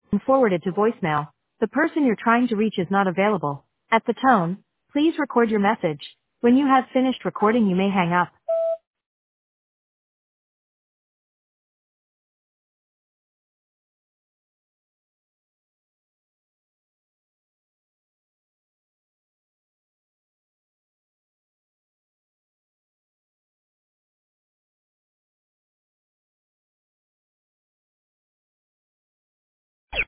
and forwarded to voicemail. The person you're trying to reach is not available. At the tone, please record your message. When you have finished recording, you may hang up.